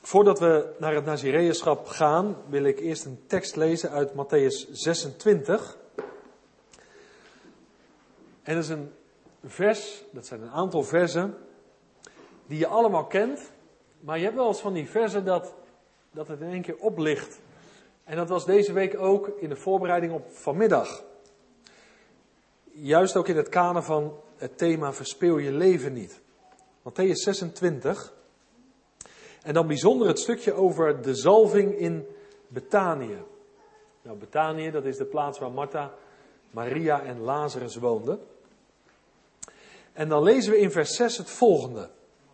Voordat we naar het Nazireeënschap gaan, wil ik eerst een tekst lezen uit Mattheüs 26. En dat is een vers, dat zijn een aantal versen, die je allemaal kent. Maar je hebt wel eens van die versen dat het in één keer oplicht. En dat was deze week ook in de voorbereiding op vanmiddag. Juist ook in het kader van het thema verspeel je leven niet. Mattheüs 26. En dan bijzonder het stukje over de zalving in Betanië. Nou, Betanië, dat is de plaats waar Martha, Maria en Lazarus woonden. En dan lezen we in vers 6 het volgende.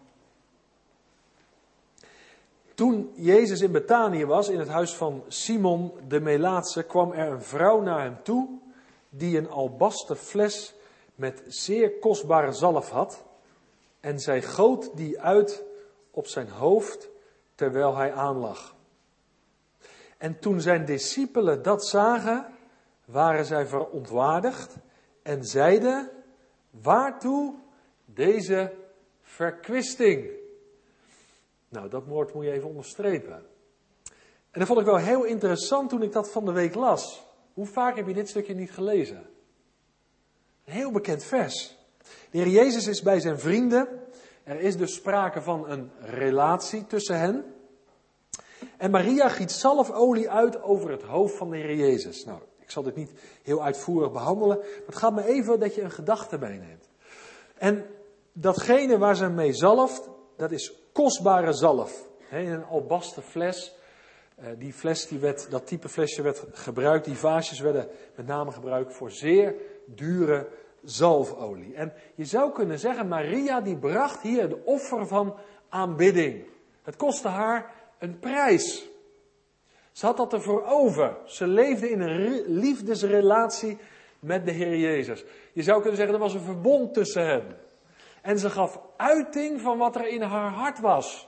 Toen Jezus in Betanië was, in het huis van Simon de Melaatse, kwam er een vrouw naar hem toe, die een albasten fles met zeer kostbare zalf had. En zij goot die uit op zijn hoofd, terwijl hij aanlag. En toen zijn discipelen dat zagen, waren zij verontwaardigd en zeiden, waartoe deze verkwisting? Nou, dat woord moet je even onderstrepen. En dat vond ik wel heel interessant toen ik dat van de week las. Hoe vaak heb je dit stukje niet gelezen? Een heel bekend vers. De Heer Jezus is bij zijn vrienden. Er is dus sprake van een relatie tussen hen. En Maria giet zalfolie uit over het hoofd van de Heer Jezus. Nou, ik zal dit niet heel uitvoerig behandelen. Maar het gaat me even dat je een gedachte meeneemt. En datgene waar ze mee zalft, dat is kostbare zalf. In een albasten fles. Die fles, dat type flesje werd gebruikt. Die vaasjes werden met name gebruikt voor zeer dure zalfolie. En je zou kunnen zeggen, Maria die bracht hier de offer van aanbidding. Het kostte haar een prijs. Ze had dat ervoor over. Ze leefde in een liefdesrelatie met de Heer Jezus. Je zou kunnen zeggen, er was een verbond tussen hen. En ze gaf uiting van wat er in haar hart was.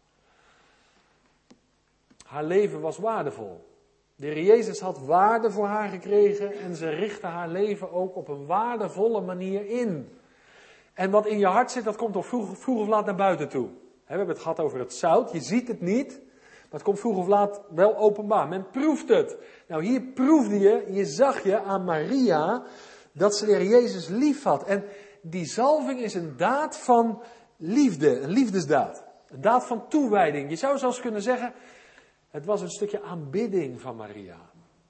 Haar leven was waardevol. De Heer Jezus had waarde voor haar gekregen en ze richtte haar leven ook op een waardevolle manier in. En wat in je hart zit, dat komt toch vroeg of laat naar buiten toe. We hebben het gehad over het zout, je ziet het niet, maar het komt vroeg of laat wel openbaar. Men proeft het. Nou, hier proefde je zag je aan Maria dat ze de Heer Jezus lief had. En die zalving is een daad van liefde, een liefdesdaad. Een daad van toewijding. Je zou zelfs kunnen zeggen, het was een stukje aanbidding van Maria.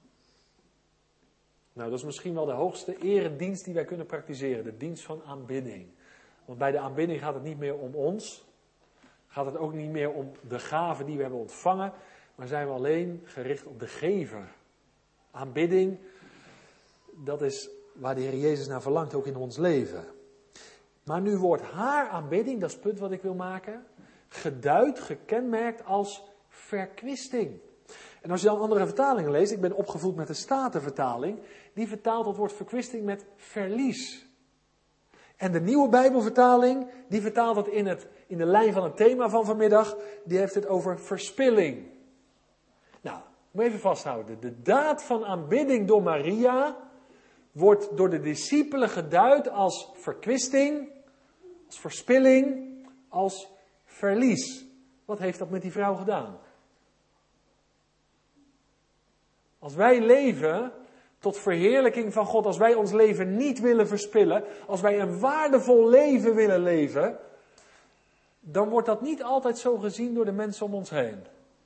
Nou, dat is misschien wel de hoogste eredienst die wij kunnen praktiseren. De dienst van aanbidding. Want bij de aanbidding gaat het niet meer om ons. Gaat het ook niet meer om de gaven die we hebben ontvangen. Maar zijn we alleen gericht op de gever. Aanbidding, dat is waar de Heer Jezus naar verlangt, ook in ons leven. Maar nu wordt haar aanbidding, dat is het punt wat ik wil maken, geduid, gekenmerkt als verkwisting. En als je dan andere vertalingen leest, ik ben opgevoed met de Statenvertaling, die vertaalt het woord verkwisting met verlies. En de Nieuwe Bijbelvertaling, die vertaalt het in de lijn van het thema van vanmiddag, die heeft het over verspilling. Nou, moet je even vasthouden. De daad van aanbidding door Maria wordt door de discipelen geduid als verkwisting, als verspilling, als verlies. Wat heeft dat met die vrouw gedaan? Als wij leven tot verheerlijking van God, als wij ons leven niet willen verspillen, als wij een waardevol leven willen leven, dan wordt dat niet altijd zo gezien door de mensen om ons heen.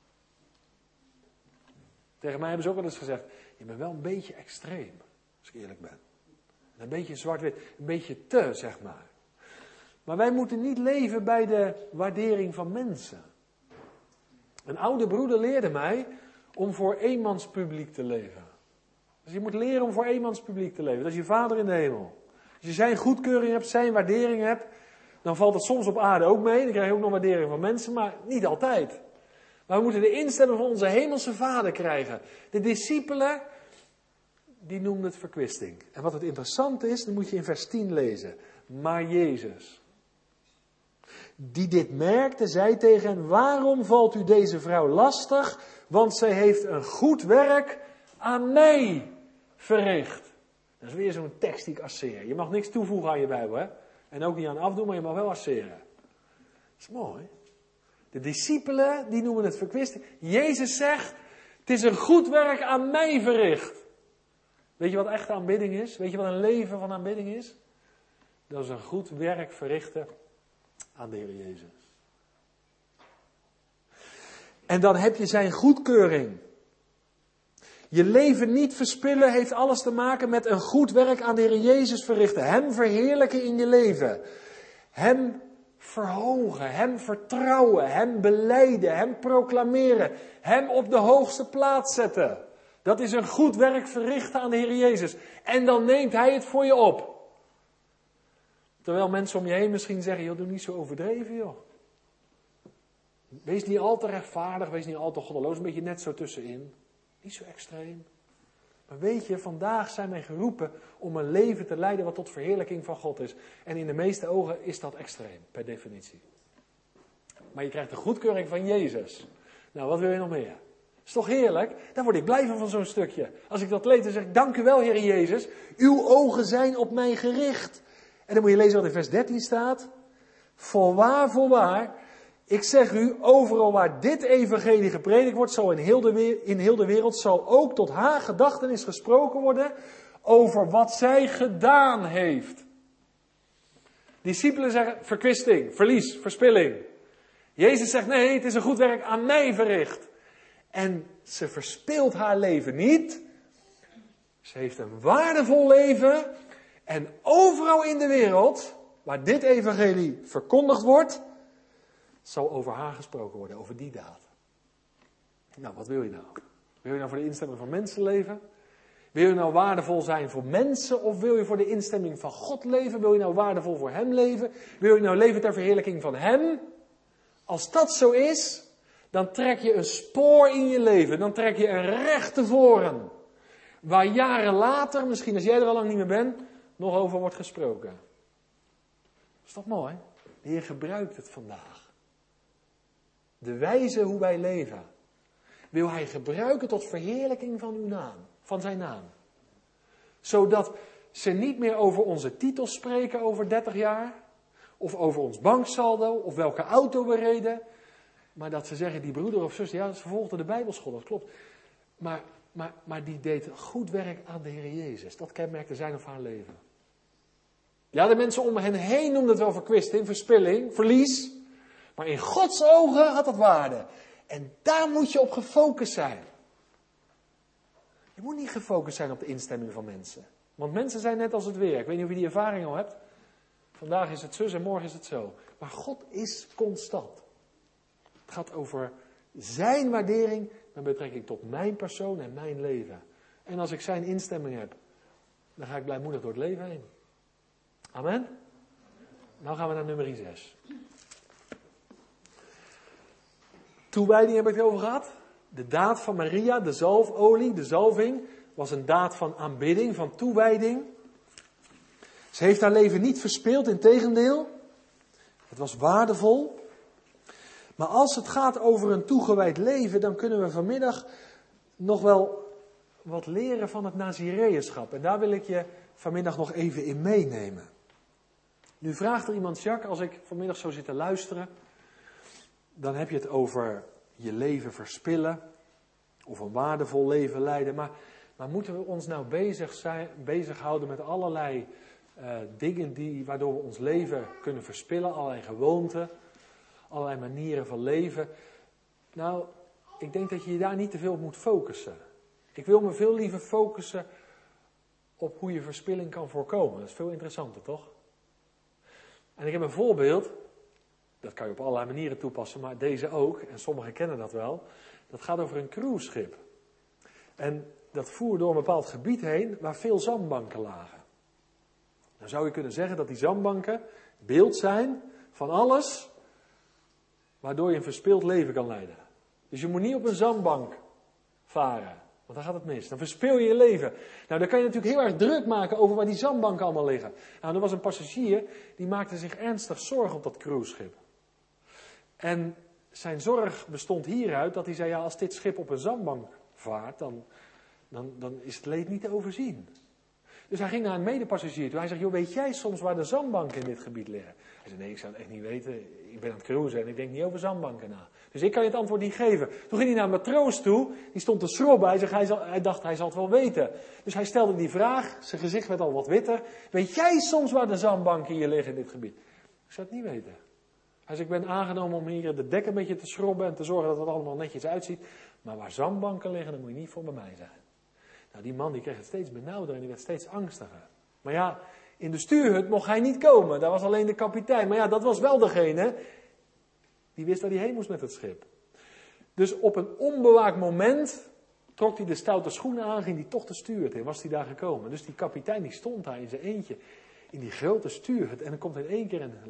Tegen mij hebben ze ook wel eens gezegd, je bent wel een beetje extreem, als ik eerlijk ben. Een beetje zwart-wit, een beetje te, zeg maar. Maar wij moeten niet leven bij de waardering van mensen. Een oude broeder leerde mij om voor eenmanspubliek te leven. Dus je moet leren om voor eenmanspubliek te leven. Dat is je Vader in de hemel. Als je zijn goedkeuring hebt, zijn waardering hebt, dan valt het soms op aarde ook mee. Dan krijg je ook nog waardering van mensen, maar niet altijd. Maar we moeten de instelling van onze hemelse Vader krijgen. De discipelen, die noemden het verkwisting. En wat het interessante is, dan moet je in vers 10 lezen. Maar Jezus, die dit merkte, zei tegen hen, waarom valt u deze vrouw lastig? Want zij heeft een goed werk aan mij verricht. Dat is weer zo'n tekst die ik asseer. Je mag niks toevoegen aan je Bijbel, hè? En ook niet aan afdoen, maar je mag wel asseren. Dat is mooi. De discipelen, die noemen het verkwisting. Jezus zegt, het is een goed werk aan mij verricht. Weet je wat echte aanbidding is? Weet je wat een leven van aanbidding is? Dat is een goed werk verrichten aan de Heer Jezus. En dan heb je zijn goedkeuring. Je leven niet verspillen heeft alles te maken met een goed werk aan de Heer Jezus verrichten. Hem verheerlijken in je leven. Hem verhogen, hem vertrouwen, hem belijden, hem proclameren. Hem op de hoogste plaats zetten. Dat is een goed werk verrichten aan de Heer Jezus. En dan neemt hij het voor je op. Terwijl mensen om je heen misschien zeggen, joh, doe niet zo overdreven, joh. Wees niet al te rechtvaardig, wees niet al te goddeloos, een beetje net zo tussenin. Niet zo extreem. Maar weet je, vandaag zijn wij geroepen om een leven te leiden wat tot verheerlijking van God is. En in de meeste ogen is dat extreem, per definitie. Maar je krijgt de goedkeuring van Jezus. Nou, wat wil je nog meer? Is toch heerlijk? Daar word ik blij van zo'n stukje. Als ik dat lees, dan zeg ik, dank u wel, Heer Jezus. Uw ogen zijn op mij gericht. En dan moet je lezen wat in vers 13 staat. Voorwaar, ik zeg u, overal waar dit evangelie gepredikt wordt, zal in heel de wereld zal ook tot haar gedachtenis gesproken worden over wat zij gedaan heeft. Discipelen zeggen verkwisting, verlies, verspilling. Jezus zegt nee, het is een goed werk aan mij verricht. En ze verspilt haar leven niet. Ze heeft een waardevol leven. En overal in de wereld, waar dit evangelie verkondigd wordt, zal over haar gesproken worden, over die daad. Nou, wat wil je nou? Wil je nou voor de instemming van mensen leven? Wil je nou waardevol zijn voor mensen? Of wil je voor de instemming van God leven? Wil je nou waardevol voor hem leven? Wil je nou leven ter verheerlijking van hem? Als dat zo is, dan trek je een spoor in je leven. Dan trek je een rechte voren. Waar jaren later, misschien als jij er al lang niet meer bent, nog over wordt gesproken. Is dat mooi? De Heer gebruikt het vandaag. De wijze hoe wij leven. Wil hij gebruiken tot verheerlijking van uw naam. Van zijn naam. Zodat ze niet meer over onze titels spreken over 30 jaar. Of over ons banksaldo. Of welke auto we reden. Maar dat ze zeggen, die broeder of zus, ja, ze volgde de Bijbelschool, dat klopt. Maar die deed goed werk aan de Heer Jezus. Dat kenmerkte zijn of haar leven. Ja, de mensen om hen heen noemden het wel verkwisting, verspilling, verlies. Maar in Gods ogen had dat waarde. En daar moet je op gefocust zijn. Je moet niet gefocust zijn op de instemming van mensen. Want mensen zijn net als het weer. Ik weet niet of je die ervaring al hebt. Vandaag is het zus en morgen is het zo. Maar God is constant. Het gaat over zijn waardering met betrekking tot mijn persoon en mijn leven. En als ik zijn instemming heb, dan ga ik blijmoedig door het leven heen. Amen? Nou gaan we naar nummer 6. Toewijding heb ik het over gehad. De daad van Maria, de zalfolie, de zalving, was een daad van aanbidding, van toewijding. Ze heeft haar leven niet verspild, integendeel. Het was waardevol. Maar als het gaat over een toegewijd leven, dan kunnen we vanmiddag nog wel wat leren van het Nazireënschap. En daar wil ik je vanmiddag nog even in meenemen. Nu vraagt er iemand, Jacques, als ik vanmiddag zo zit te luisteren, dan heb je het over je leven verspillen of een waardevol leven leiden. Maar moeten we ons nou bezighouden met allerlei dingen waardoor we ons leven kunnen verspillen, allerlei gewoonten, allerlei manieren van leven? Nou, ik denk dat je je daar niet te veel op moet focussen. Ik wil me veel liever focussen op hoe je verspilling kan voorkomen. Dat is veel interessanter, toch? En ik heb een voorbeeld. Dat kan je op allerlei manieren toepassen, maar deze ook. En sommigen kennen dat wel. Dat gaat over een cruiseschip. En dat voer door een bepaald gebied heen waar veel zandbanken lagen. Dan zou je kunnen zeggen dat die zandbanken beeld zijn van alles waardoor je een verspild leven kan leiden. Dus je moet niet op een zandbank varen. Want dan gaat het mis. Dan verspil je je leven. Nou, dan kan je natuurlijk heel erg druk maken over waar die zandbanken allemaal liggen. Nou, er was een passagier die maakte zich ernstig zorgen op dat cruiseschip. En zijn zorg bestond hieruit dat hij zei, ja, als dit schip op een zandbank vaart, dan is het leed niet te overzien. Dus hij ging naar een medepassagier toe. Hij zegt, joh, weet jij soms waar de zandbanken in dit gebied liggen? Hij zei, nee, ik zou het echt niet weten. Ik ben aan het cruisen en ik denk niet over zandbanken na. Dus ik kan je het antwoord niet geven. Toen ging hij naar een matroos toe. Die stond te schrobben. Hij dacht, hij zal het wel weten. Dus hij stelde die vraag. Zijn gezicht werd al wat witter. Weet jij soms waar de zandbanken hier liggen in dit gebied? Ik zou het niet weten. Hij zei, ik ben aangenomen om hier de dek een beetje te schrobben en te zorgen dat het allemaal netjes uitziet. Maar waar zandbanken liggen, dan moet je niet voor bij mij zijn. Nou, die man die kreeg het steeds benauwder en die werd steeds angstiger. Maar ja, in de stuurhut mocht hij niet komen. Daar was alleen de kapitein. Maar ja, dat was wel degene die wist waar hij heen moest met het schip. Dus op een onbewaakt moment trok hij de stoute schoenen aan, ging hij toch de stuurhut in. Was hij daar gekomen. Dus die kapitein die stond daar in zijn eentje in die grote stuurhut. En dan komt in één keer een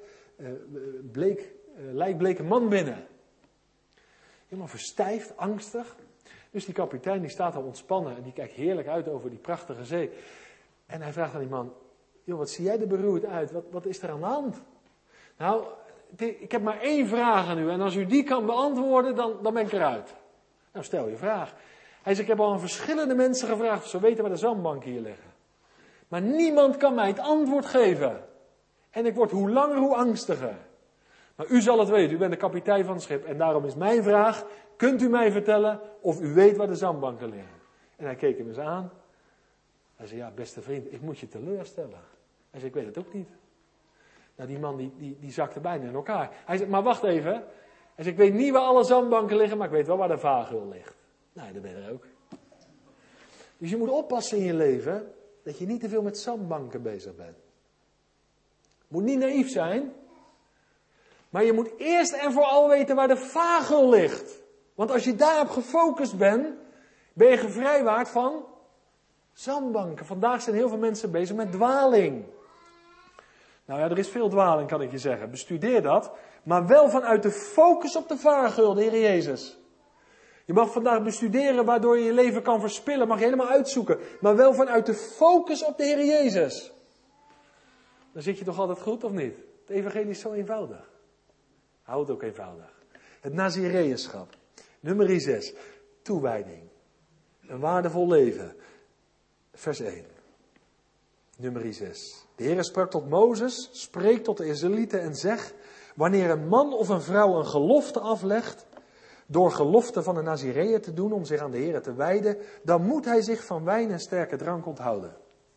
lijkbleke man binnen. Helemaal verstijfd, angstig. Dus die kapitein die staat al ontspannen en die kijkt heerlijk uit over die prachtige zee. En hij vraagt aan die man, joh, wat zie jij er beroerd uit? Wat is er aan de hand? Nou, ik heb maar 1 vraag aan u en als u die kan beantwoorden, dan ben ik eruit. Nou, stel je vraag. Hij zegt, ik heb al aan verschillende mensen gevraagd of ze weten waar de zandbanken hier liggen. Maar niemand kan mij het antwoord geven. En ik word hoe langer hoe angstiger. Maar u zal het weten, u bent de kapitein van het schip. En daarom is mijn vraag, kunt u mij vertellen of u weet waar de zandbanken liggen? En hij keek hem eens aan. Hij zei, ja beste vriend, ik moet je teleurstellen. Hij zei, ik weet het ook niet. Nou, die man die zakte bijna in elkaar. Hij zei, maar wacht even. Hij zei, ik weet niet waar alle zandbanken liggen, maar ik weet wel waar de vaargeul ligt. Nou, dat ben je er ook. Dus je moet oppassen in je leven, dat je niet te veel met zandbanken bezig bent. Moet niet naïef zijn. Maar je moet eerst en vooral weten waar de vaargeul ligt. Want als je daarop gefocust bent, ben je gevrijwaard van zandbanken. Vandaag zijn heel veel mensen bezig met dwaling. Nou ja, er is veel dwaling, kan ik je zeggen. Bestudeer dat. Maar wel vanuit de focus op de vaargeul, de Heer Jezus. Je mag vandaag bestuderen waardoor je je leven kan verspillen. Mag je helemaal uitzoeken. Maar wel vanuit de focus op de Heer Jezus. Dan zit je toch altijd goed, of niet? Het evangelie is zo eenvoudig. Hou het ook eenvoudig. Het Nazireënschap. Nummer 6. Toewijding. Een waardevol leven. Vers 1. Nummer 6. De Heer sprak tot Mozes, spreek tot de Israëlieten en zeg, wanneer een man of een vrouw een gelofte aflegt, door gelofte van een Nazireër te doen om zich aan de Heer te wijden, dan moet hij zich van wijn en sterke drank onthouden.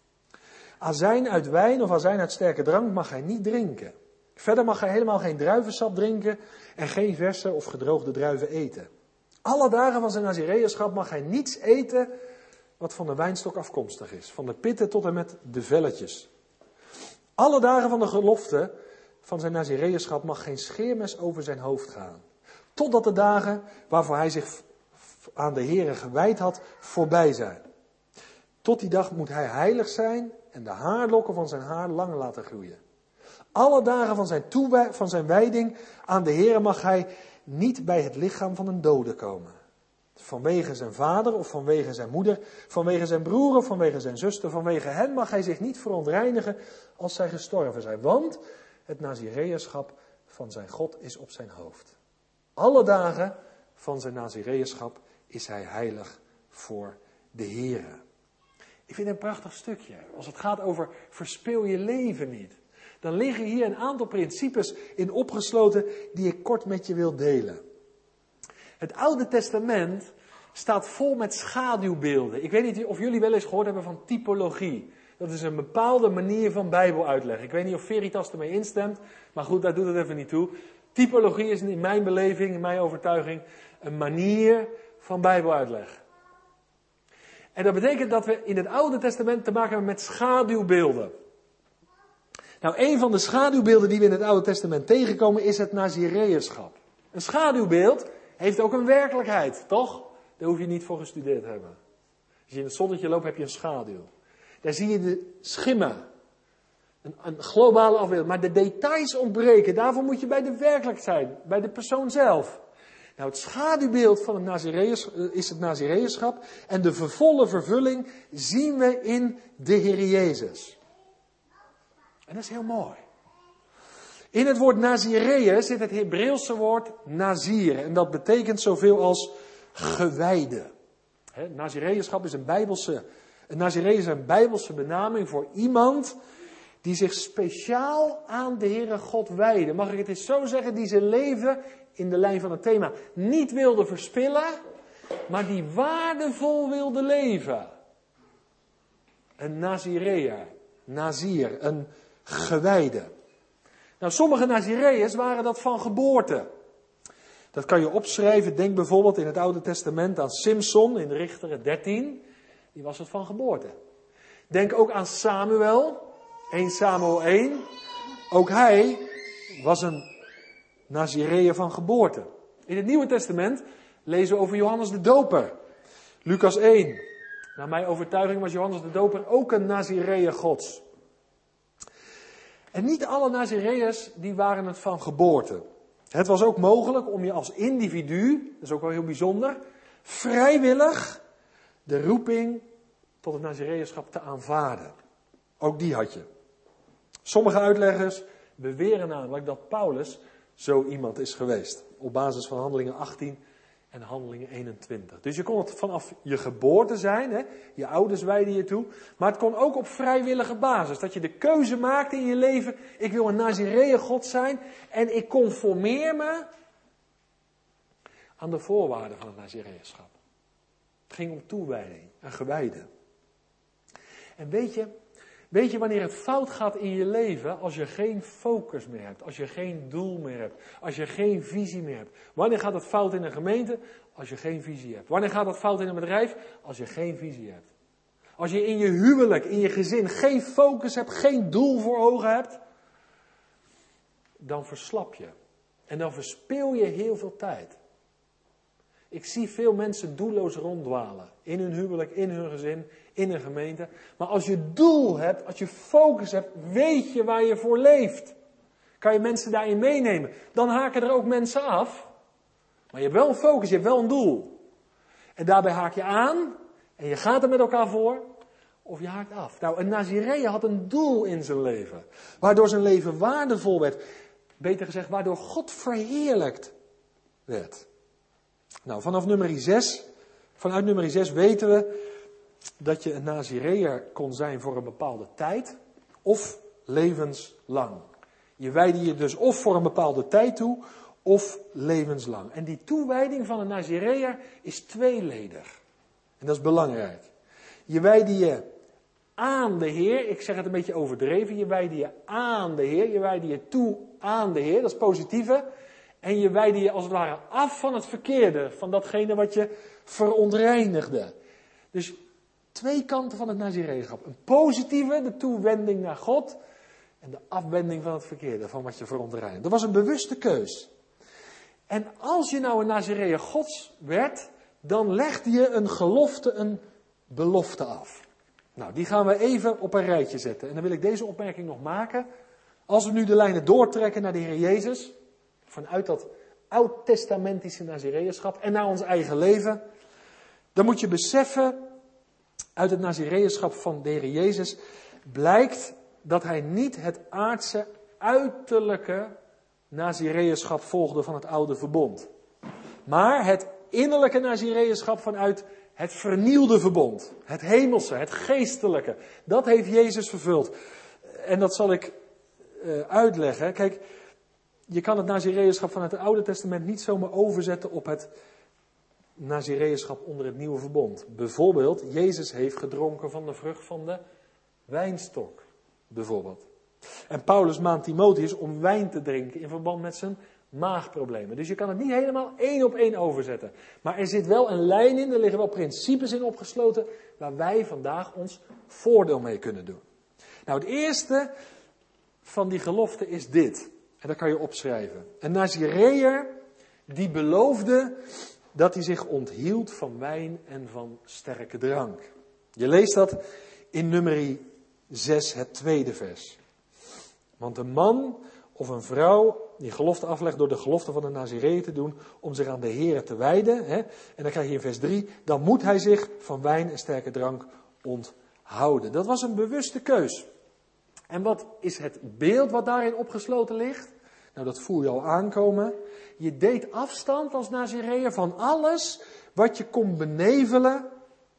Azijn uit wijn of azijn uit sterke drank mag hij niet drinken. Verder mag hij helemaal geen druivensap drinken en geen verse of gedroogde druiven eten. Alle dagen van zijn Nazireënschap mag hij niets eten wat van de wijnstok afkomstig is. Van de pitten tot en met de velletjes. Alle dagen van de gelofte van zijn Nazireënschap mag geen scheermes over zijn hoofd gaan. Totdat de dagen waarvoor hij zich aan de Heere gewijd had voorbij zijn. Tot die dag moet hij heilig zijn en de haarlokken van zijn haar lang laten groeien. Alle dagen van zijn wijding aan de Heere mag hij niet bij het lichaam van een dode komen. Vanwege zijn vader of vanwege zijn moeder, vanwege zijn broer of vanwege zijn zuster, vanwege hen mag hij zich niet verontreinigen als zij gestorven zijn. Want het Nazireënschap van zijn God is op zijn hoofd. Alle dagen van zijn Nazireënschap is hij heilig voor de Heere. Ik vind het een prachtig stukje. Als het gaat over verspil je leven niet. Dan liggen hier een aantal principes in opgesloten die ik kort met je wil delen. Het Oude Testament staat vol met schaduwbeelden. Ik weet niet of jullie wel eens gehoord hebben van typologie. Dat is een bepaalde manier van Bijbel uitleggen. Ik weet niet of Veritas ermee instemt, maar goed, daar doet het even niet toe. Typologie is in mijn beleving, in mijn overtuiging, een manier van Bijbel uitleggen. En dat betekent dat we in het Oude Testament te maken hebben met schaduwbeelden. Nou, een van de schaduwbeelden die we in het Oude Testament tegenkomen is het Nazireënschap. Een schaduwbeeld heeft ook een werkelijkheid, toch? Daar hoef je niet voor gestudeerd te hebben. Als je in het zonnetje loopt, heb je een schaduw. Daar zie je de schimmen. Een globale afbeelding. Maar de details ontbreken. Daarvoor moet je bij de werkelijkheid zijn. Bij de persoon zelf. Nou, het schaduwbeeld van het is het Nazireënschap. En de volle vervulling zien we in de Heer Jezus. En dat is heel mooi. In het woord Nazireeën zit het Hebreeuwse woord Nazir. En dat betekent zoveel als gewijde. Nazireënschap is een Een Nazireër is een Bijbelse benaming voor iemand die zich speciaal aan de Heere God wijde. Mag ik het eens zo zeggen? Die zijn leven in de lijn van het thema niet wilde verspillen, maar die waardevol wilde leven. Een Nazireër, Nazir, een gewijde. Nou, sommige Nazireërs waren dat van geboorte. Dat kan je opschrijven. Denk bijvoorbeeld in het Oude Testament aan Simson in Richteren 13. Die was het van geboorte. Denk ook aan Samuel, 1 Samuel 1. Ook hij was een Nazireër van geboorte. In het Nieuwe Testament lezen we over Johannes de Doper. Lucas 1. Naar mijn overtuiging was Johannes de Doper ook een Nazireër Gods. En niet alle Nazireërs die waren het van geboorte. Het was ook mogelijk om je als individu, dat is ook wel heel bijzonder, vrijwillig de roeping tot het Nazireërschap te aanvaarden. Ook die had je. Sommige uitleggers beweren namelijk dat Paulus zo iemand is geweest. Op basis van Handelingen 18 en Handelingen 21. Dus je kon het vanaf je geboorte zijn, hè? Je ouders wijden je toe. Maar het kon ook op vrijwillige basis. Dat je de keuze maakte in je leven, ik wil een Nazireër God zijn en ik conformeer me aan de voorwaarden van het Nazireërschap. Het ging om toewijding, een gewijde. En weet je wanneer het fout gaat in je leven als je geen focus meer hebt, als je geen doel meer hebt, als je geen visie meer hebt? Wanneer gaat het fout in een gemeente? Als je geen visie hebt. Wanneer gaat het fout in een bedrijf? Als je geen visie hebt. Als je in je huwelijk, in je gezin geen focus hebt, geen doel voor ogen hebt, dan verslap je. En dan verspil je heel veel tijd. Ik zie veel mensen doelloos ronddwalen. In hun huwelijk, in hun gezin, in een gemeente. Maar als je doel hebt, als je focus hebt, weet je waar je voor leeft. Kan je mensen daarin meenemen. Dan haken er ook mensen af. Maar je hebt wel een focus, je hebt wel een doel. En daarbij haak je aan. En je gaat er met elkaar voor. Of je haakt af. Nou, een Nazireër had een doel in zijn leven. Waardoor zijn leven waardevol werd. Beter gezegd, waardoor God verheerlijkt werd. Nou, vanuit nummer 6 weten we dat je een Nazireër kon zijn voor een bepaalde tijd of levenslang. Je wijdde je dus of voor een bepaalde tijd toe of levenslang. En die toewijding van een Nazireër is tweeledig. En dat is belangrijk. Je wijdde je aan de Heer, ik zeg het een beetje overdreven, je wijdde je aan de Heer, je wijdde je toe aan de Heer, dat is positieve. En je wijdde je als het ware af van het verkeerde, van datgene wat je verontreinigde. Dus twee kanten van het Nazireërschap. Een positieve, de toewending naar God. En de afwending van het verkeerde, van wat je verontreinigde. Dat was een bewuste keus. En als je nou een Nazireër Gods werd, dan legde je een gelofte, een belofte af. Nou, die gaan we even op een rijtje zetten. En dan wil ik deze opmerking nog maken. Als we nu de lijnen doortrekken naar de Heer Jezus, vanuit dat oud-testamentische Nazireërschap en naar ons eigen leven, dan moet je beseffen, uit het Nazireërschap van de Heer Jezus blijkt dat hij niet het aardse, uiterlijke Nazireërschap volgde van het oude verbond. Maar het innerlijke Nazireërschap vanuit het vernieuwde verbond. Het hemelse, het geestelijke. Dat heeft Jezus vervuld. En dat zal ik uitleggen. Kijk, je kan het Nazireërschap vanuit het Oude Testament niet zomaar overzetten op het Nazireërschap onder het nieuwe verbond. Bijvoorbeeld, Jezus heeft gedronken van de vrucht van de wijnstok. Bijvoorbeeld. En Paulus maant Timotheus om wijn te drinken in verband met zijn maagproblemen. Dus je kan het niet helemaal 1 op 1 overzetten. Maar er zit wel een lijn in, er liggen wel principes in opgesloten, waar wij vandaag ons voordeel mee kunnen doen. Nou, het eerste van die gelofte is dit. En dat kan je opschrijven. Een Nazireër die beloofde dat hij zich onthield van wijn en van sterke drank. Je leest dat in nummer 6, het tweede vers. Want een man of een vrouw die gelofte aflegt door de gelofte van de Nazireër te doen om zich aan de Here te wijden. Hè, en dan krijg je in vers 3, dan moet hij zich van wijn en sterke drank onthouden. Dat was een bewuste keus. En wat is het beeld wat daarin opgesloten ligt? Nou, dat voel je al aankomen. Je deed afstand als Nazireër van alles wat je kon benevelen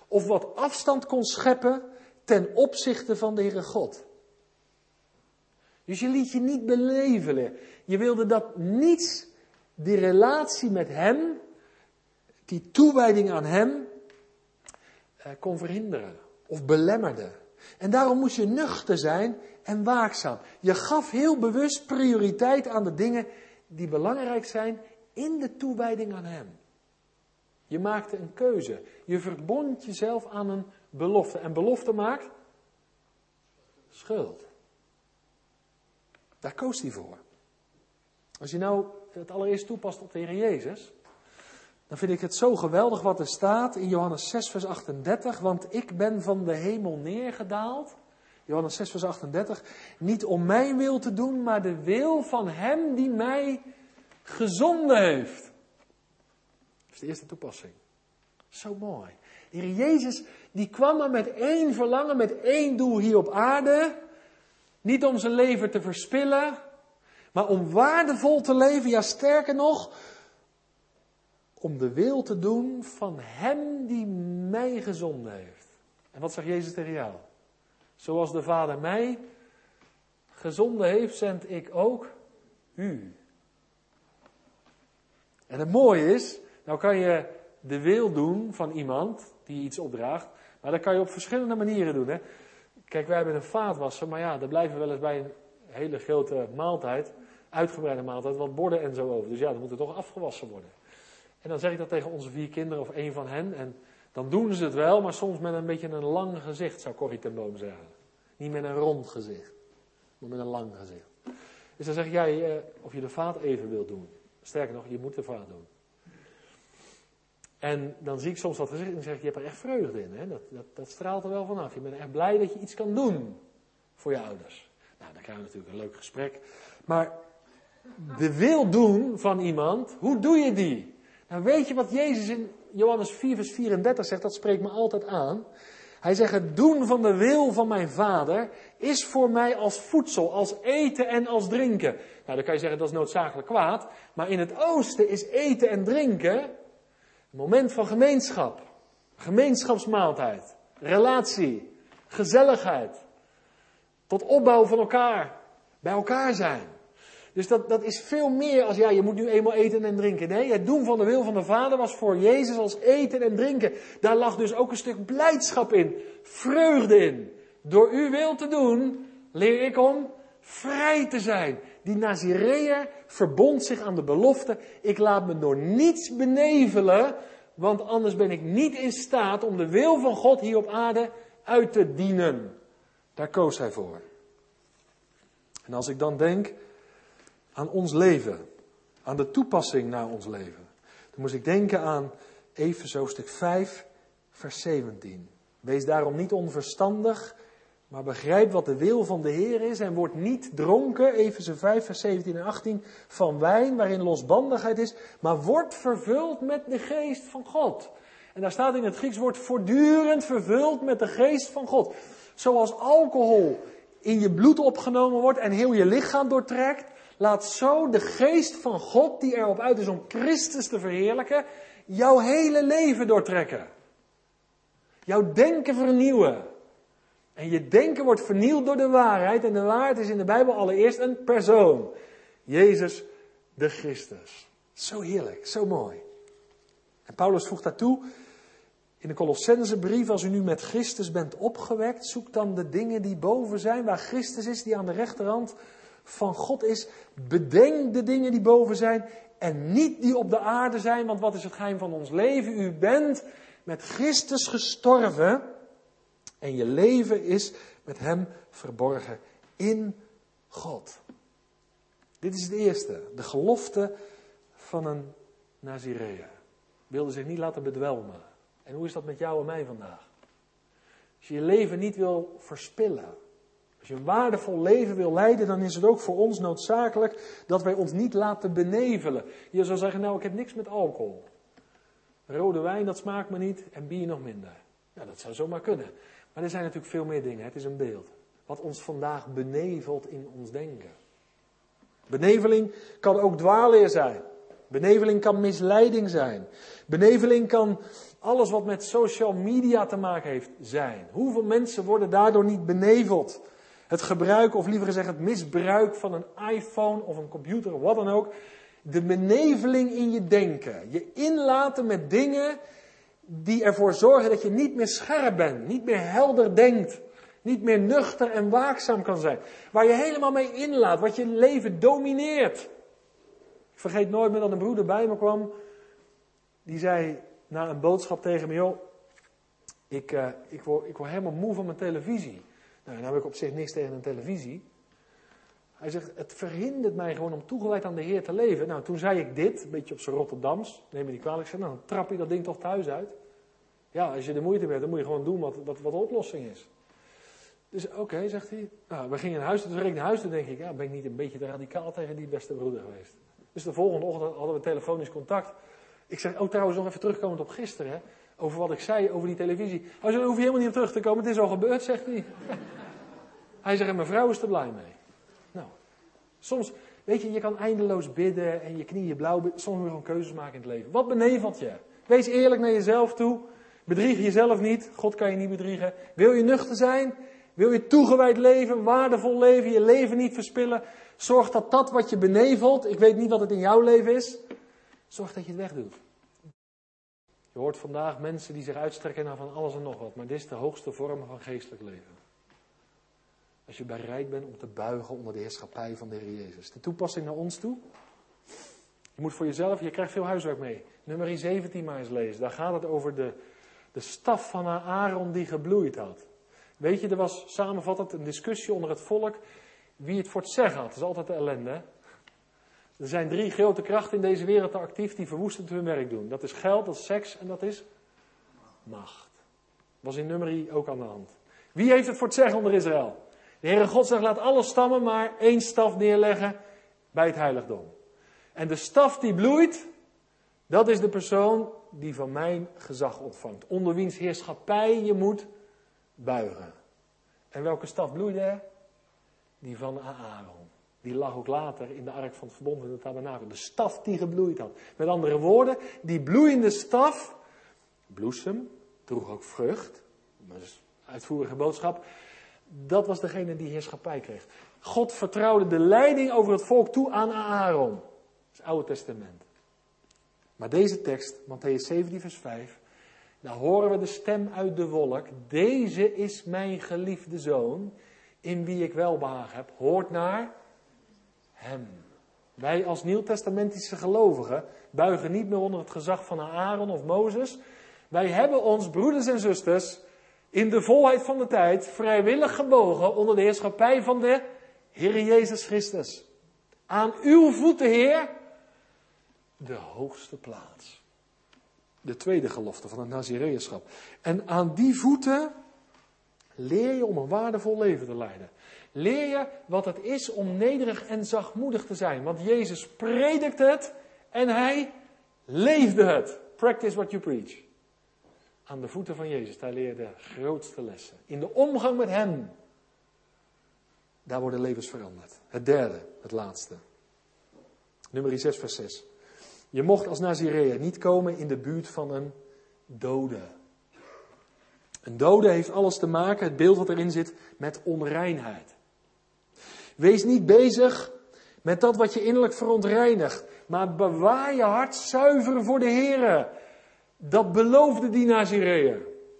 of wat afstand kon scheppen ten opzichte van de Heere God. Dus je liet je niet belevelen. Je wilde dat niets, die relatie met hem, die toewijding aan hem, kon verhinderen of belemmerde. En daarom moest je nuchter zijn en waakzaam. Je gaf heel bewust prioriteit aan de dingen die belangrijk zijn in de toewijding aan hem. Je maakte een keuze. Je verbond jezelf aan een belofte. En belofte maakt schuld. Daar koos hij voor. Als je nou het allereerst toepast op de Heer Jezus, dan vind ik het zo geweldig wat er staat in Johannes 6 vers 38. Want ik ben van de hemel neergedaald. Johannes 6 vers 38. Niet om mijn wil te doen, maar de wil van hem die mij gezonden heeft. Dat is de eerste toepassing. Zo mooi. De Heer Jezus, die kwam maar met één verlangen, met één doel hier op aarde. Niet om zijn leven te verspillen, maar om waardevol te leven. Ja, sterker nog, om de wil te doen van hem die mij gezonden heeft. En wat zegt Jezus tegen jou? Zoals de Vader mij gezonden heeft, zend ik ook u. En het mooie is, nou kan je de wil doen van iemand die iets opdraagt, maar dat kan je op verschillende manieren doen. Hè? Kijk, wij hebben een vaatwasser, maar ja, daar blijven wel eens bij een hele grote maaltijd, uitgebreide maaltijd, wat borden en zo over. Dus ja, dan moet er toch afgewassen worden. En dan zeg ik dat tegen onze 4 kinderen of één van hen. En dan doen ze het wel, maar soms met een beetje een lang gezicht, zou Corrie ten Boom zeggen. Niet met een rond gezicht, maar met een lang gezicht. Dus dan zeg jij of je de vaat even wilt doen. Sterker nog, je moet de vaat doen. En dan zie ik soms dat gezicht en dan zeg ik, je hebt er echt vreugde in. Hè? Dat straalt er wel vanaf. Je bent echt blij dat je iets kan doen voor je ouders. Nou, dan krijgen we natuurlijk een leuk gesprek. Maar de wil doen van iemand, hoe doe je die? Nou, weet je wat Jezus in Johannes 4 vers 34 zegt? Dat spreekt me altijd aan. Hij zegt, het doen van de wil van mijn Vader is voor mij als voedsel, als eten en als drinken. Nou, dan kan je zeggen, dat is noodzakelijk kwaad. Maar in het oosten is eten en drinken een moment van gemeenschap. Gemeenschapsmaaltijd. Relatie. Gezelligheid. Tot opbouw van elkaar. Bij elkaar zijn. Dus dat is veel meer als, ja, je moet nu eenmaal eten en drinken. Nee, het doen van de wil van de Vader was voor Jezus als eten en drinken. Daar lag dus ook een stuk blijdschap in. Vreugde in. Door uw wil te doen, leer ik om vrij te zijn. Die Nazireër verbond zich aan de belofte. Ik laat me door niets benevelen, want anders ben ik niet in staat om de wil van God hier op aarde uit te dienen. Daar koos hij voor. En als ik dan denk aan ons leven, aan de toepassing naar ons leven, dan moest ik denken aan Efeze hoofdstuk 5, vers 17. Wees daarom niet onverstandig, maar begrijp wat de wil van de Heer is en word niet dronken, Efeze 5, vers 17 en 18, van wijn waarin losbandigheid is, maar word vervuld met de geest van God. En daar staat in het Grieks woord voortdurend vervuld met de geest van God. Zoals alcohol in je bloed opgenomen wordt en heel je lichaam doortrekt, laat zo de geest van God, die erop uit is om Christus te verheerlijken, jouw hele leven doortrekken. Jouw denken vernieuwen. En je denken wordt vernieuwd door de waarheid. En de waarheid is in de Bijbel allereerst een persoon. Jezus de Christus. Zo heerlijk, zo mooi. En Paulus voegt daartoe in de Colossensebrief, als u nu met Christus bent opgewekt, zoek dan de dingen die boven zijn, waar Christus is, die aan de rechterhand van God is. Bedenk de dingen die boven zijn en niet die op de aarde zijn, want wat is het geheim van ons leven? U bent met Christus gestorven en je leven is met hem verborgen in God. Dit is het eerste, de gelofte van een Nazireër. Wilde zich niet laten bedwelmen. En hoe is dat met jou en mij vandaag? Als je je leven niet wil verspillen, als je een waardevol leven wil leiden, dan is het ook voor ons noodzakelijk dat wij ons niet laten benevelen. Je zou zeggen, nou, ik heb niks met alcohol. Rode wijn, dat smaakt me niet en bier nog minder. Ja, dat zou zomaar kunnen. Maar er zijn natuurlijk veel meer dingen. Het is een beeld. Wat ons vandaag benevelt in ons denken. Beneveling kan ook dwaalleer zijn. Beneveling kan misleiding zijn. Beneveling kan Alles wat met social media te maken heeft, zijn. Hoeveel mensen worden daardoor niet beneveld? Het gebruik, of liever gezegd het misbruik van een iPhone of een computer of wat dan ook. De beneveling in je denken. Je inlaten met dingen die ervoor zorgen dat je niet meer scherp bent. Niet meer helder denkt. Niet meer nuchter en waakzaam kan zijn. Waar je helemaal mee inlaat. Wat je leven domineert. Ik vergeet nooit meer dat een broeder bij me kwam. Die zei na een boodschap tegen me. Joh, ik word helemaal moe van mijn televisie. Nou, dan heb ik op zich niks tegen een televisie. Hij zegt, het verhindert mij gewoon om toegewijd aan de Heer te leven. Nou, toen zei ik dit, een beetje op zijn Rotterdams. Neem me niet kwalijk. Ik zei, nou, dan trap je dat ding toch thuis uit. Ja, als je de moeite hebt, dan moet je gewoon doen wat de oplossing is. Dus oké, zegt hij. Nou, we gingen naar huis. Dus reed ik naar huis. Toen denk ik, ja, ben ik niet een beetje te radicaal tegen die beste broeder geweest. Dus de volgende ochtend hadden we telefonisch contact. Ik zeg, trouwens nog even terugkomend op gisteren. Hè, over wat ik zei over die televisie. Hij zegt, daar hoef je helemaal niet op terug te komen. Het is al gebeurd, zegt hij. Hij zegt, en mijn vrouw is er blij mee. Nou, soms, weet je kan eindeloos bidden en je knieën blauw. Soms moet je gewoon keuzes maken in het leven. Wat benevelt je? Wees eerlijk naar jezelf toe. Bedrieg jezelf niet. God kan je niet bedriegen. Wil je nuchter zijn? Wil je toegewijd leven, waardevol leven, je leven niet verspillen? Zorg dat wat je benevelt, ik weet niet wat het in jouw leven is, zorg dat je het wegdoet. Je hoort vandaag mensen die zich uitstrekken naar van alles en nog wat, maar dit is de hoogste vorm van geestelijk leven. Als je bereid bent om te buigen onder de heerschappij van de Heer Jezus. De toepassing naar ons toe. Je moet voor jezelf, je krijgt veel huiswerk mee. Nummer 17 maar eens lezen. Daar gaat het over de staf van Aaron die gebloeid had. Weet je, er was samenvattend een discussie onder het volk wie het voor het zeggen had. Dat is altijd de ellende. Hè? Er zijn 3 grote krachten in deze wereld actief die verwoestend hun werk doen. Dat is geld, dat is seks en dat is macht. Was in Numeri ook aan de hand. Wie heeft het voor het zeggen onder Israël? De Heere God zegt, laat alle stammen maar 1 staf neerleggen bij het heiligdom. En de staf die bloeit, dat is de persoon die van mijn gezag ontvangt. Onder wiens heerschappij je moet buigen. En welke staf bloeide er? Die van Aaron. Die lag ook later in de ark van het verbond in de tabernakel. De staf die gebloeid had. Met andere woorden, die bloeiende staf, bloesem, droeg ook vrucht. Dat is een uitvoerige boodschap. Dat was degene die heerschappij kreeg. God vertrouwde de leiding over het volk toe aan Aaron. Dat is het Oude Testament. Maar deze tekst, Mattheüs 17 vers 5... Dan horen we de stem uit de wolk. Deze is mijn geliefde zoon, in wie ik welbehagen heb. Hoort naar hem. Wij als nieuwtestamentische gelovigen buigen niet meer onder het gezag van Aaron of Mozes. Wij hebben ons, broeders en zusters, in de volheid van de tijd vrijwillig gebogen onder de heerschappij van de Heer Jezus Christus. Aan uw voeten, Heer, de hoogste plaats. De tweede gelofte van het Nazireënschap. En aan die voeten leer je om een waardevol leven te leiden. Leer je wat het is om nederig en zachtmoedig te zijn. Want Jezus predikte het en hij leefde het. Practice what you preach. Aan de voeten van Jezus, daar leer je de grootste lessen. In de omgang met hem, daar worden levens veranderd. Het derde, het laatste. Nummer 6 vers 6. Je mocht als Nazireër niet komen in de buurt van een dode. Een dode heeft alles te maken, het beeld wat erin zit, met onreinheid. Wees niet bezig met dat wat je innerlijk verontreinigt. Maar bewaar je hart zuiver voor de Heere. Dat beloofde die Nazireër.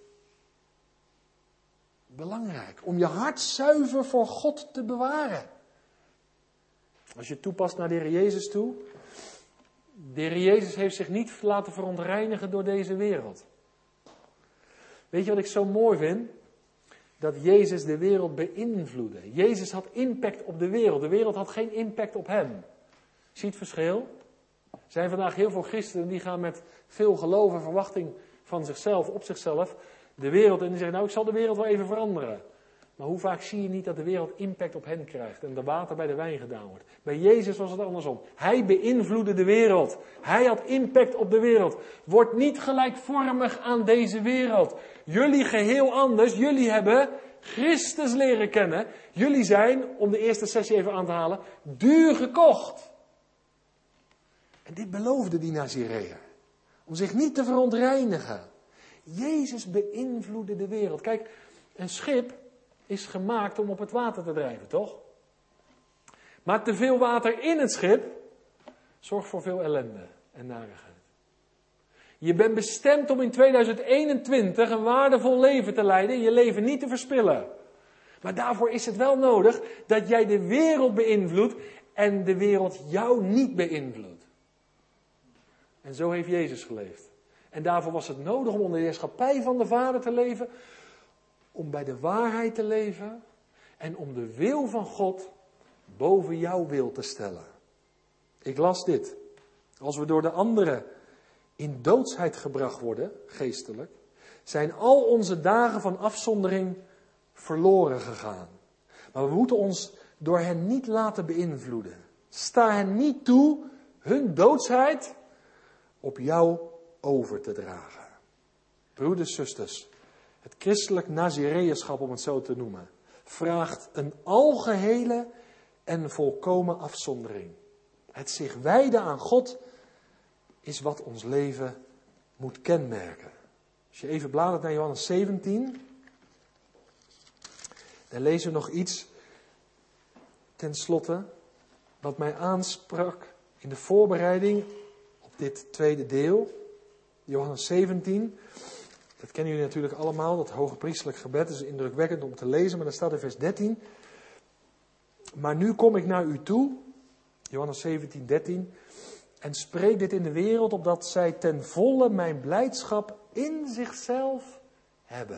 Belangrijk, om je hart zuiver voor God te bewaren. Als je het toepast naar de Heer Jezus toe. De Heer Jezus heeft zich niet laten verontreinigen door deze wereld. Weet je wat ik zo mooi vind? Dat Jezus de wereld beïnvloedde. Jezus had impact op de wereld. De wereld had geen impact op hem. Zie je het verschil? Er zijn vandaag heel veel christenen die gaan met veel geloof en verwachting van zichzelf, op zichzelf, de wereld. En die zeggen, nou ik zal de wereld wel even veranderen. Maar hoe vaak zie je niet dat de wereld impact op hen krijgt en de water bij de wijn gedaan wordt? Bij Jezus was het andersom. Hij beïnvloedde de wereld. Hij had impact op de wereld. Word niet gelijkvormig aan deze wereld. Jullie geheel anders. Jullie hebben Christus leren kennen. Jullie zijn, om de eerste sessie even aan te halen, duur gekocht. En dit beloofde die Nazireër. Om zich niet te verontreinigen. Jezus beïnvloedde de wereld. Kijk, een schip is gemaakt om op het water te drijven, toch? Maar te veel water in het schip zorgt voor veel ellende en narigheid. Je bent bestemd om in 2021 een waardevol leven te leiden en je leven niet te verspillen. Maar daarvoor is het wel nodig dat jij de wereld beïnvloedt en de wereld jou niet beïnvloedt. En zo heeft Jezus geleefd. En daarvoor was het nodig om onder de heerschappij van de Vader te leven, om bij de waarheid te leven en om de wil van God boven jouw wil te stellen. Ik las dit. Als we door de anderen in doodsheid gebracht worden, geestelijk, zijn al onze dagen van afzondering verloren gegaan. Maar we moeten ons door hen niet laten beïnvloeden. Sta hen niet toe hun doodsheid op jou over te dragen. Broeders, zusters, het christelijk Nazireënschap, om het zo te noemen, vraagt een algehele en volkomen afzondering. Het zich wijden aan God is wat ons leven moet kenmerken. Als je even bladert naar Johannes 17, dan lezen we nog iets ten slotte wat mij aansprak in de voorbereiding op dit tweede deel. Johannes 17, dat kennen jullie natuurlijk allemaal, dat hogepriestelijk gebed is indrukwekkend om te lezen, maar daar staat in vers 13. Maar nu kom ik naar u toe, Johannes 17, 13, en spreek dit in de wereld, opdat zij ten volle mijn blijdschap in zichzelf hebben.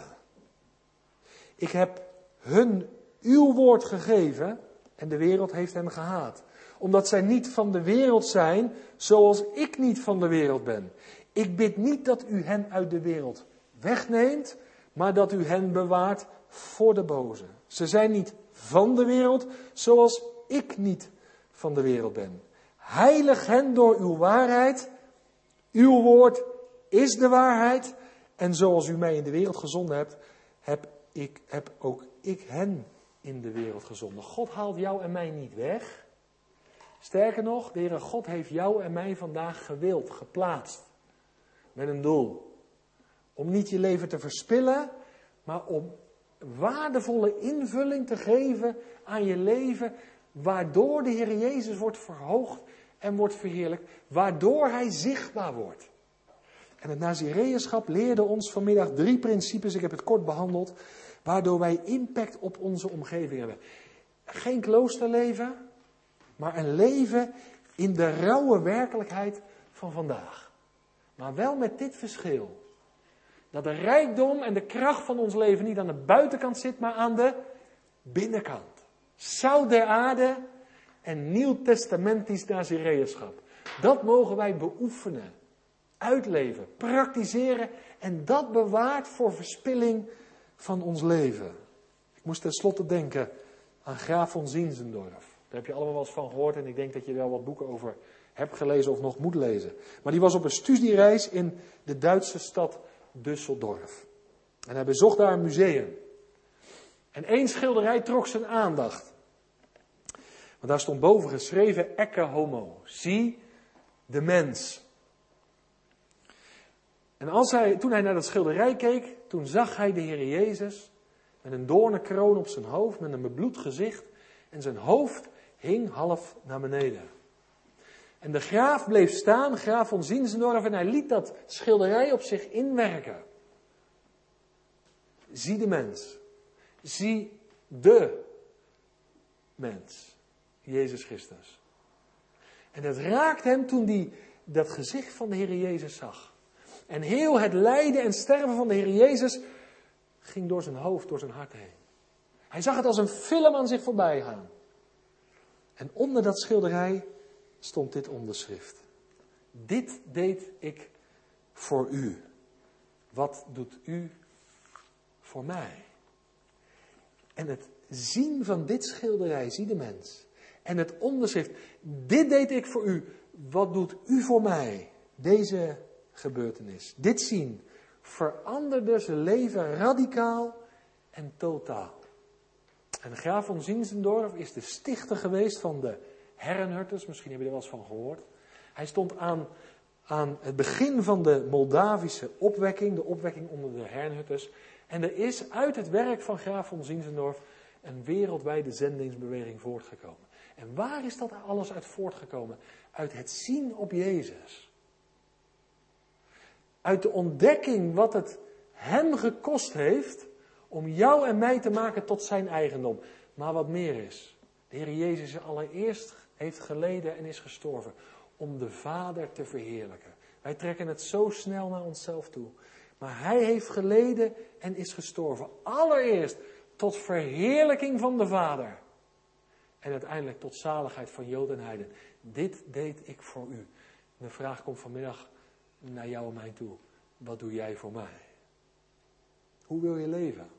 Ik heb hun uw woord gegeven en de wereld heeft hen gehaat. Omdat zij niet van de wereld zijn, zoals ik niet van de wereld ben. Ik bid niet dat u hen uit de wereld wegneemt, maar dat u hen bewaart voor de boze. Ze zijn niet van de wereld, zoals ik niet van de wereld ben. Heilig hen door uw waarheid. Uw woord is de waarheid. En zoals u mij in de wereld gezonden hebt, heb ook ik hen in de wereld gezonden. God haalt jou en mij niet weg. Sterker nog, de Heere God heeft jou en mij vandaag gewild, geplaatst. Met een doel. Om niet je leven te verspillen, maar om waardevolle invulling te geven aan je leven, waardoor de Heer Jezus wordt verhoogd en wordt verheerlijkt, waardoor Hij zichtbaar wordt. En het Nazireënschap leerde ons vanmiddag 3 principes, ik heb het kort behandeld, waardoor wij impact op onze omgeving hebben. Geen kloosterleven, maar een leven in de rauwe werkelijkheid van vandaag. Maar wel met dit verschil. Dat de rijkdom en de kracht van ons leven niet aan de buitenkant zit, maar aan de binnenkant. Zout der aarde en nieuwtestamentisch Nazireënschap. Dat mogen wij beoefenen, uitleven, praktiseren en dat bewaart voor verspilling van ons leven. Ik moest tenslotte denken aan Graaf von Zinzendorf. Daar heb je allemaal wel eens van gehoord en ik denk dat je er wel wat boeken over hebt gelezen of nog moet lezen. Maar die was op een studiereis in de Duitse stad Düsseldorf. En hij bezocht daar een museum. En 1 schilderij trok zijn aandacht. Want daar stond boven geschreven, Ecce homo, zie de mens. En toen hij naar dat schilderij keek, toen zag hij de Heer Jezus met een doornenkroon op zijn hoofd, met een bebloed gezicht. En zijn hoofd hing half naar beneden. En de graaf bleef staan, Graaf von Zinzendorf, en hij liet dat schilderij op zich inwerken. Zie de mens. Zie de mens. Jezus Christus. En het raakte hem toen hij dat gezicht van de Heer Jezus zag. En heel het lijden en sterven van de Heer Jezus ging door zijn hoofd, door zijn hart heen. Hij zag het als een film aan zich voorbij gaan. En onder dat schilderij stond dit onderschrift. Dit deed ik voor u. Wat doet u voor mij? En het zien van dit schilderij, zie de mens. En het onderschrift, dit deed ik voor u. Wat doet u voor mij? Deze gebeurtenis. Dit zien veranderde zijn leven radicaal en totaal. En Graaf von Zinzendorf is de stichter geweest van de Herrenhutten's. Misschien heb je er wel eens van gehoord. Hij stond aan het begin van de Moldavische opwekking, de opwekking onder de Herrnhuters. En er is uit het werk van Graaf von Zinzendorf een wereldwijde zendingsbeweging voortgekomen. En waar is dat alles uit voortgekomen? Uit het zien op Jezus. Uit de ontdekking wat het hem gekost heeft om jou en mij te maken tot zijn eigendom. Maar wat meer is, de Heer Jezus allereerst heeft geleden en is gestorven om de Vader te verheerlijken. Wij trekken het zo snel naar onszelf toe. Maar hij heeft geleden en is gestorven. Allereerst tot verheerlijking van de Vader. En uiteindelijk tot zaligheid van Jood en Heiden. Dit deed ik voor u. En de vraag komt vanmiddag naar jou en mij toe. Wat doe jij voor mij? Hoe wil je leven?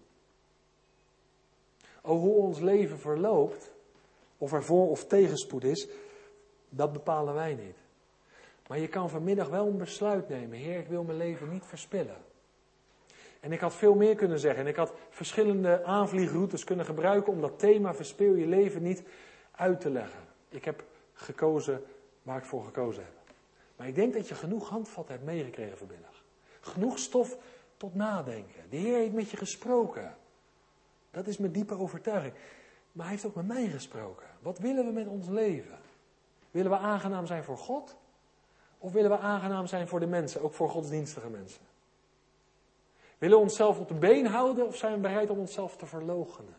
Oh, hoe ons leven verloopt, of er voor- of tegenspoed is, dat bepalen wij niet. Maar je kan vanmiddag wel een besluit nemen. Heer, ik wil mijn leven niet verspillen. En ik had veel meer kunnen zeggen. En ik had verschillende aanvliegroutes kunnen gebruiken om dat thema verspil je leven niet uit te leggen. Ik heb gekozen waar ik voor gekozen heb. Maar ik denk dat je genoeg handvatten hebt meegekregen vanmiddag. Genoeg stof tot nadenken. De Heer heeft met je gesproken. Dat is mijn diepe overtuiging. Maar hij heeft ook met mij gesproken. Wat willen we met ons leven? Willen we aangenaam zijn voor God? Of willen we aangenaam zijn voor de mensen, ook voor godsdienstige mensen? Willen we onszelf op de been houden of zijn we bereid om onszelf te verloochenen?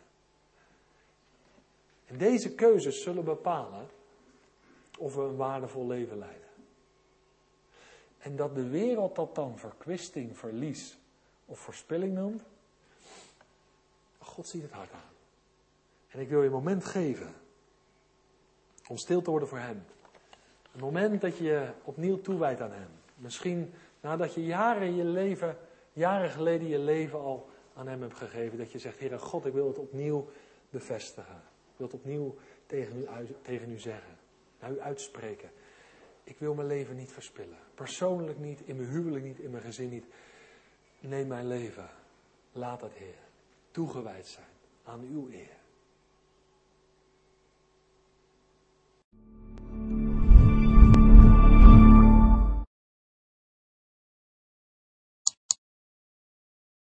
En deze keuzes zullen bepalen of we een waardevol leven leiden. En dat de wereld dat dan verkwisting, verlies of verspilling noemt, God ziet het hart aan. En ik wil je een moment geven om stil te worden voor hem. Een moment dat je opnieuw toewijdt aan hem. Misschien nadat je jaren geleden je leven al aan hem hebt gegeven. Dat je zegt, Heere God, ik wil het opnieuw bevestigen. Ik wil het opnieuw tegen u zeggen. Naar u uitspreken. Ik wil mijn leven niet verspillen. Persoonlijk niet, in mijn huwelijk niet, in mijn gezin niet. Neem mijn leven. Laat het, Heer, toegewijd zijn aan uw eer.